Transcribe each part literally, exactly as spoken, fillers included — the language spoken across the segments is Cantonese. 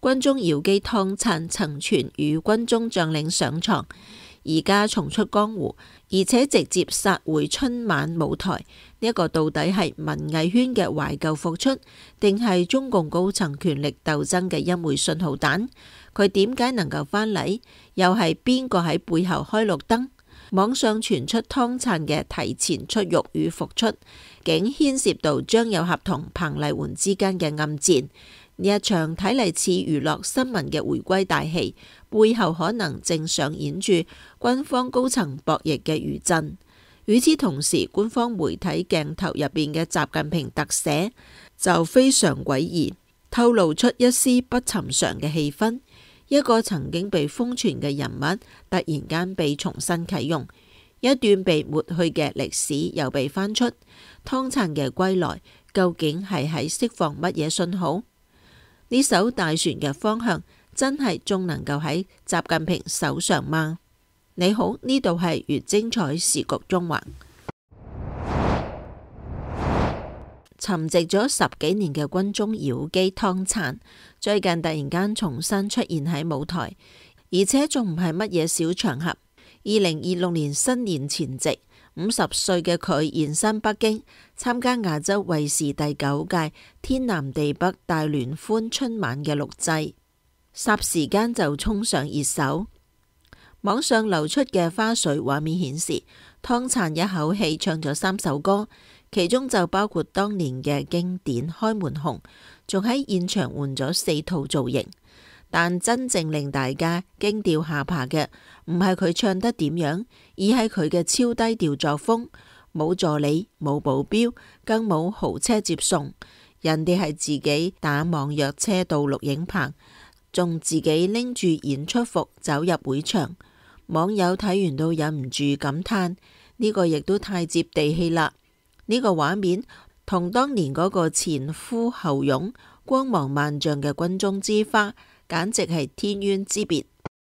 軍中妖姬湯燦曾傳與軍中將領上床，而家重出江湖，而且直接殺回春晚舞台。呢一個到底係文藝圈嘅懷舊復出，定係中共高層權力鬥爭嘅一枚信號彈？佢點解能夠返嚟？又係邊個喺背後開綠燈？網上傳出湯燦嘅提前出獄與復出，竟牽涉到張有俠同彭麗媛之間嘅暗戰。呢一場睇嚟似娛樂新聞嘅回歸大戲，背後可能正上演住軍方高層博弈嘅餘震。與此同時，官方媒體鏡頭入邊嘅習近平特寫就非常詭異，透露出一絲不尋常嘅氣氛。一個曾經被封存嘅人物突然間被重新啟用，一段被抹去嘅歷史又被翻出。湯燦嘅歸來究竟係喺釋放乜嘢信號？呢艘大船嘅方向真係仲能夠喺習近平手上嗎？你好，呢度係粵精彩時局中環。沉寂咗十幾年嘅軍中妖姬湯燦，最近突然間重新出現喺舞台，而且仲唔係乜嘢小場合。二零二六年新年前夕，五十歲嘅佢現身北京，參加亞洲衛視第九屆天南地北大聯歡春晚嘅錄製，霎時間就衝上熱搜。網上流出嘅花絮畫面顯示，湯燦一口氣唱咗三首歌，其中就包括當年嘅經典《開門紅》，仲喺現場換咗四套造型。但真正令大家驚掉下巴嘅，唔係佢唱得點樣，而係佢嘅超低調作風，冇助理，冇保鏢，更冇豪車接送，人哋係自己打網約車到錄影棚，仲自己拎住演出服走入會場。網友睇完都忍唔住感嘆，呢個亦都太接地氣啦！呢個畫面同當年嗰個前呼後擁、光芒萬丈嘅軍中之花，簡直係天淵之別。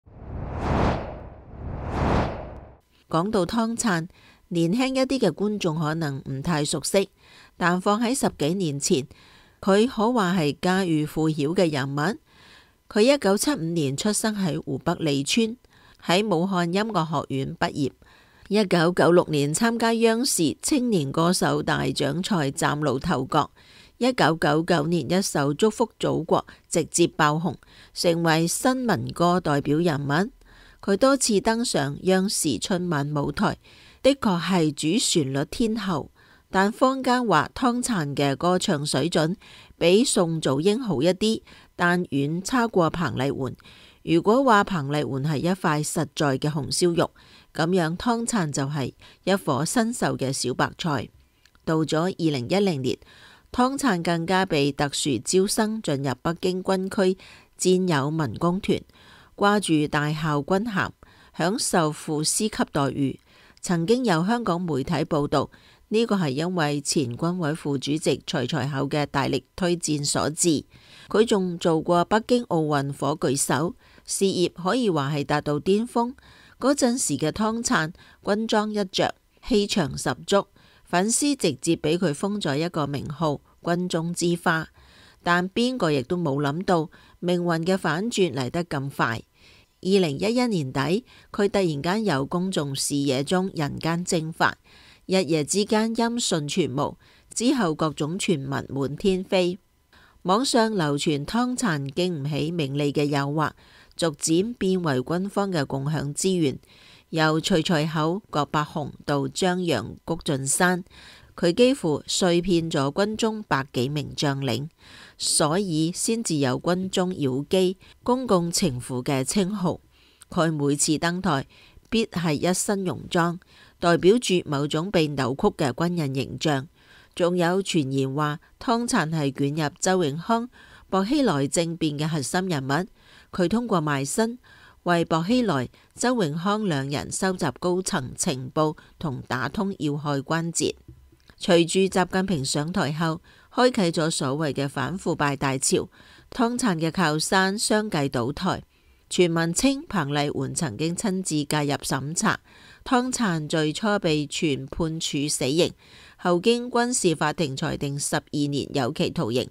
講到湯燦，年輕一啲嘅觀眾可能唔太熟悉，但放喺十幾年前，佢可話係家喻戶曉嘅人物。佢一九七五年出生喺湖北利川，喺武漢音樂學院畢業。一九九六年參加央視青年歌手大獎賽嶄露頭角。一九九九年一首《祝福祖國》直接爆紅，成為新民歌代表人物。佢多次登上央視春晚舞台，的確係主旋律天后。但坊間話湯燦嘅歌唱水準比宋祖英好一啲，但遠差過彭麗媛。如果話彭麗媛係一塊實在嘅紅燒肉，咁樣湯燦就係一顆新秀嘅小白菜。到咗二零一零年，湯燦更加被特殊招生進入北京軍區戰友民工團，掛住大校軍銜，享受副師級待遇。曾經有香港媒體報道，呢個係因為前軍委副主席徐才厚嘅大力推薦所致。佢仲做過北京奧運火炬手，事業可以話係達到巔峰。嗰陣時嘅湯燦軍裝一着，氣場十足，粉絲直接俾佢封咗一個名號軍中之花。但邊個亦都冇諗到命運嘅反轉嚟得咁快。二零一一年底，佢突然間由公眾視野中人間蒸發，一夜之間音訊全無，之後各種傳聞滿天飛。網上流傳湯燦經唔起名利嘅誘惑，逐漸變為軍方嘅共享資源。由徐才厚、郭伯雄到張楊、谷俊山，佢幾乎睡遍咗軍中百幾名將領，所以先至有軍中妖姬、公共情婦嘅稱號。佢每次登台必係一身戎裝，代表住某種被扭曲嘅軍人形象。仲有傳言話湯燦係捲入周永康、薄熙來政變嘅核心人物，佢通過賣身為薄熙來、周永康兩人收集高層情報同打通要害關節。隨住習近平上台後，開啟咗所謂嘅反腐敗大潮，湯燦嘅靠山相繼倒台。傳聞稱彭麗媛曾經親自介入審查，湯燦最初被傳判處死刑，後經軍事法庭裁定十二年有期徒刑。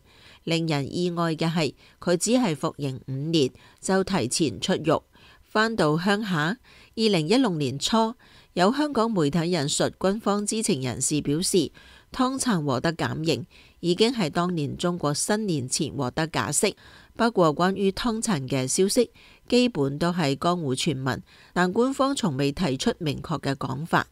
令人意外嘅係，佢只係服刑五年就提前出獄，返到鄉下。二零一六年初，有香港媒體引述軍方知情人士表示，湯燦獲得減刑已經係當年中國新年前獲得假釋。不過關於湯燦嘅消息，基本都係江湖傳聞，但官方從未提出明確嘅講法。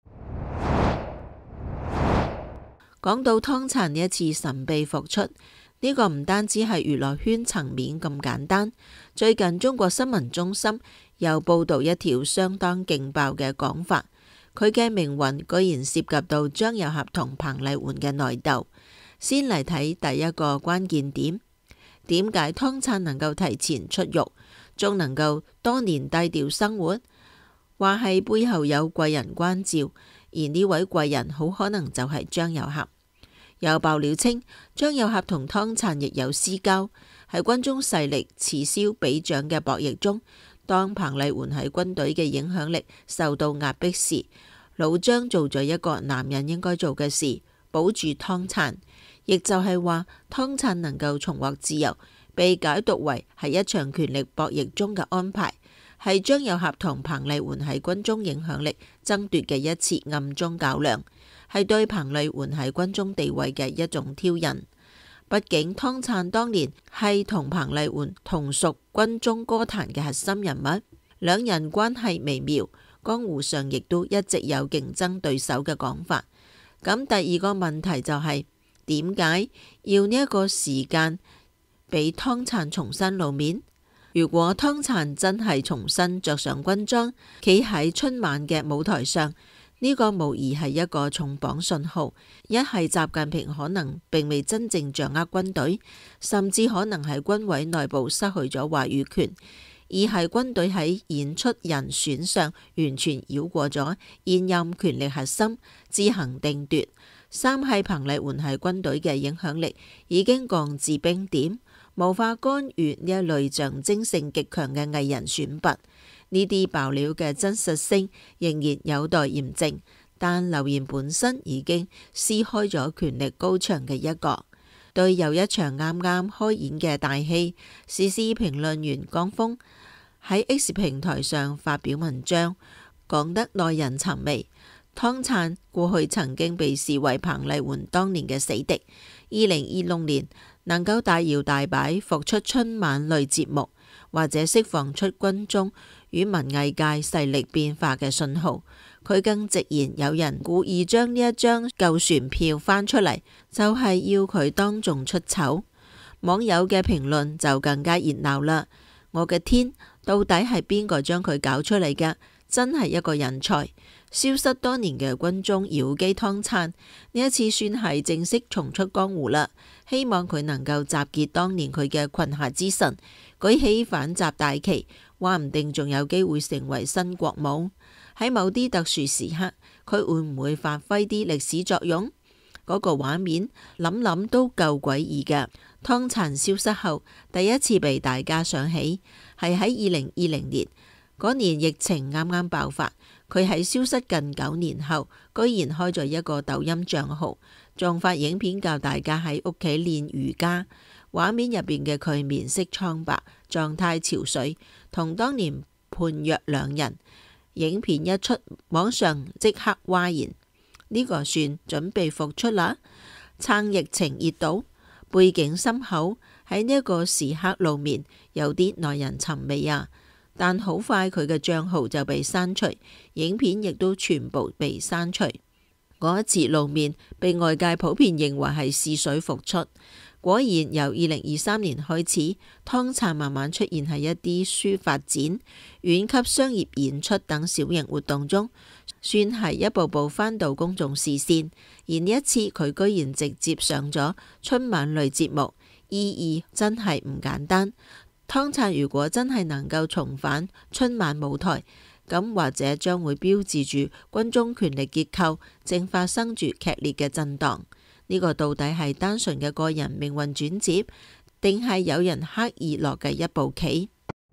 講到湯燦呢一次神秘復出，呢個唔單止係娛樂圈層面咁簡單。最近中國新聞中心又報道一條相當勁爆嘅講法，佢嘅命運居然涉及到張又俠同彭麗媛嘅內鬥。先嚟睇第一個關鍵點，點解湯燦能夠提前出獄，仲能夠多年低調生活？話係背後有貴人關照，而呢位貴人好可能就係張又俠。有爆料稱，張又俠同湯燦亦有私交。喺軍中勢力此消彼長嘅博弈中，當彭麗媛喺軍隊嘅影響力受到壓迫時，老張做咗一個男人應該做嘅事，保住湯燦。亦就係話，湯燦能夠重獲自由，被解讀為係一場權力博弈中嘅安排，係張又俠同彭麗媛喺軍中影響力爭奪嘅一次暗中較量，係對彭麗媛喺軍中地位嘅一種挑釁。畢竟湯燦當年係同彭麗媛同屬軍中歌壇嘅核心人物，兩人關係微妙，江湖上亦都一直有競爭對手嘅講法。咁第二個問題就係點解要呢一個時間俾湯燦重新露面？如果湯燦真係重新着上軍裝，企喺春晚嘅舞台上，呢個無疑係一個重磅信號。一係習近平可能並未真正掌握軍隊，甚至可能係軍委內部失去咗話語權；二係軍隊喺演出人選上完全繞過咗現任權力核心，自行定奪；三係彭麗媛喺軍隊嘅影響力已經降至冰點，無法干預呢一類象徵性極強嘅藝人選拔。呢啲爆料嘅真實性仍然有待驗證，但流言本身已經撕開咗權力高牆嘅一角。對又一場啱啱開演嘅大戲，時事評論員江峰喺 X 平台上發表文章，講得耐人尋味。湯燦過去曾經被視為彭麗媛當年嘅死敵，二零二六年能夠大搖大擺復出春晚類節目，或者釋放出軍中與文藝界勢力變化嘅信號。佢更直言，有人故意將呢一張舊船票翻出嚟，就係要佢當眾出醜。網友嘅評論就更加熱鬧啦！我嘅天，到底係邊個將佢搞出嚟嘅？真係一個人才！消失多年嘅軍中妖姬湯燦，呢一次算係正式重出江湖啦。希望佢能夠集結當年佢嘅群下之神，舉起反習大旗，話唔定仲有機會成為新國母。喺某啲特殊時刻，佢會唔會發揮啲歷史作用？嗰個畫面諗諗都夠詭異嘅。湯燦消失後，第一次被大家想起係喺二零二零年嗰年，疫情啱啱爆發。佢喺消失近九年後，居然開咗一個抖音賬號，仲發影片教大家喺屋企練瑜伽。畫面入邊嘅佢面色蒼白，狀態憔悴，同當年判若兩人。影片一出，網上即刻譁然。呢、這個算準備復出啦？撐疫情熱度，背景深厚，喺呢一個時刻露面，有啲耐人尋味啊！但好快佢嘅賬號就被刪除，影片亦都全部被刪除。嗰一次露面被外界普遍認為係試水復出。果然由二零二三年開始，湯燦慢慢出現喺一啲書發展、縣級商業演出等小型活動中，算係一步步返到公眾視線。而呢一次佢居然直接上咗春晚類節目，意義真係唔簡單。湯燦如果真係能夠重返春晚舞台，咁或者將會標誌住軍中權力結構正發生住劇烈嘅震盪。呢個到底係單純嘅個人命運轉折，定係有人刻意落嘅一步棋？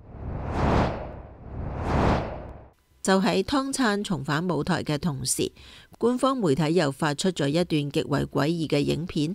就喺湯燦重返舞台嘅同時，官方媒體又發出咗一段極為詭異嘅影片。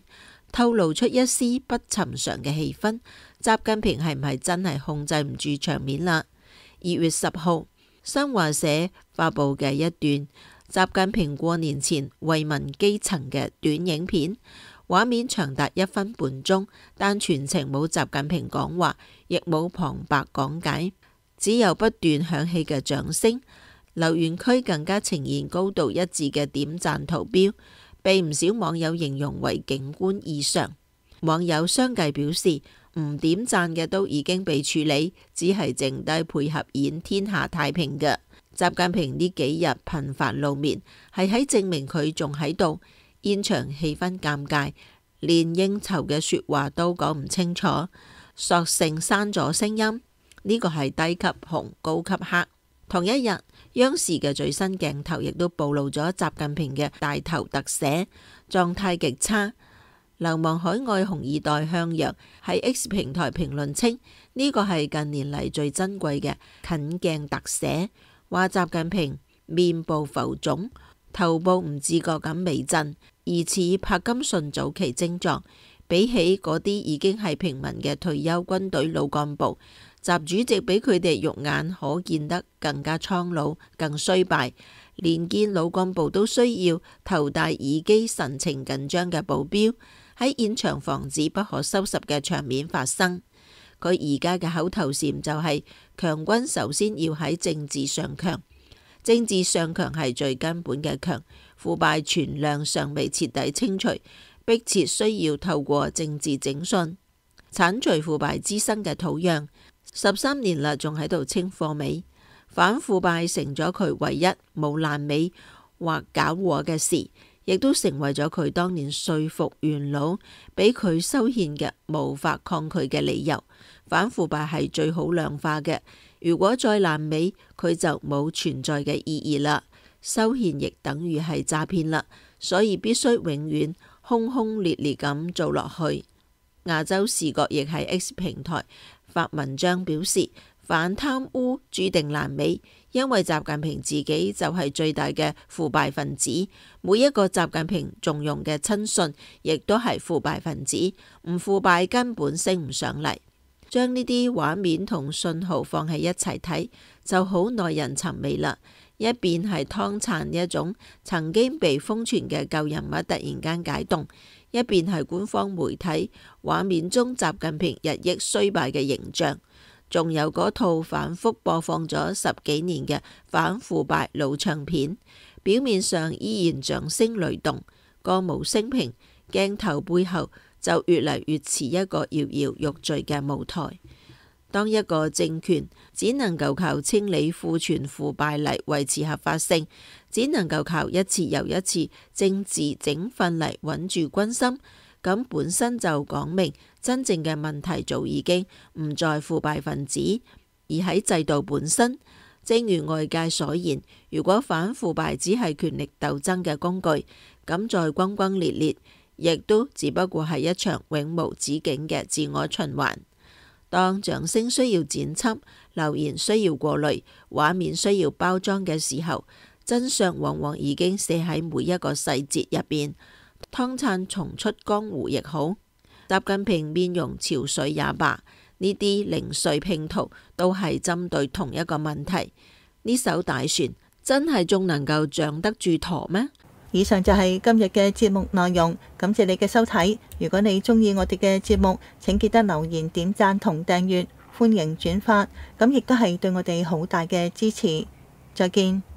透露出一絲不尋常嘅氣氛。習近平係唔係真係控制唔住場面啦？二月十號，新華社發佈嘅一段習近平過年前慰問基層嘅短影片，畫面長達一分半鐘，但全程冇習近平講話，亦冇旁白講解，只有不斷響起嘅掌聲。留言區更加呈現高度一致嘅點讚圖標，被唔少網友形容為景觀異常。網友相繼表示，唔點讚嘅都已經被處理，只係剩低配合演天下太平嘅。習近平呢幾日頻繁露面，係喺證明佢仲喺度。現場氣氛尷尬，連應酬嘅說話都講唔清楚，索性刪咗聲音。呢個係低級紅高級黑。同一日，央視嘅最新鏡頭亦都暴露咗習近平嘅大頭特寫，狀態極差。流亡海外紅二代向陽喺 X 平台評論稱，呢個係近年嚟最珍貴嘅近鏡特寫，話習近平面部浮腫，頭部唔自覺咁微震，疑似柏金遜早期症狀。比起嗰啲已經係平民嘅退休軍隊老幹部，習主席比佢哋肉眼可見得更加蒼老、更衰敗，連見老幹部都需要頭戴耳機、神情緊張嘅保鏢喺現場防止不可收拾嘅場面發生。佢而家嘅口頭禪就係強軍首先要喺政治上強，政治上強係最根本嘅強，腐敗存量尚未徹底清除，迫切需要透過政治整頓剷除腐敗滋生嘅土壤。十三年啦，仲喺度清貨尾，反腐敗成咗佢唯一冇爛尾或搞禍嘅事，亦都成為咗佢當年說服元老俾佢修憲嘅無法抗拒嘅理由。反腐敗係最好量化嘅，如果再爛尾，佢就冇存在嘅意義啦。修憲亦等於係詐騙啦，所以必須永遠轟轟烈烈咁做落去。亞洲視角亦喺 X 平台發文章表示，反貪污注定爛尾，因為習近平自己就係最大嘅腐敗分子，每一個習近平重用嘅親信亦都係腐敗分子，唔腐敗根本升唔上嚟。將呢啲畫面同信號放喺一齊睇，就好耐人尋味啦。一邊係湯燦一種曾經被瘋傳嘅舊人物突然間解凍，一邊係官方媒體畫面中習近平日益衰敗嘅形象，仲有嗰套反覆播放咗十幾年嘅反腐敗老唱片，表面上依然掌聲雷動，歌舞升平，鏡頭背後就越嚟越似一個搖搖欲墜嘅舞台。當一個政權只能夠靠清理庫存腐敗嚟維持合法性，只能夠靠一次又一次政治整訓嚟穩住軍心，咁本身就講明真正嘅問題早已經唔在腐敗分子，而喺制度本身。正如外界所言，如果反腐敗只係權力鬥爭嘅工具，咁再轟轟烈烈，亦都只不過係一場永無止境嘅自我循環。當掌聲需要剪輯，留言需要過濾，畫面需要包裝嘅時候，真相往往已經寫喺每一個細節入邊。湯燦重出江湖亦好，習近平面容憔悴也罷，呢啲零碎拼圖都係針對同一個問題。呢艘大船真係仲能夠仗得住舵咩？ 以上就係今日嘅節目內容，感謝你嘅收睇。如果你中意我哋嘅節目，請記得留言、點讚同訂閱，歡迎轉發，咁亦都係對我哋好大嘅支持。再見。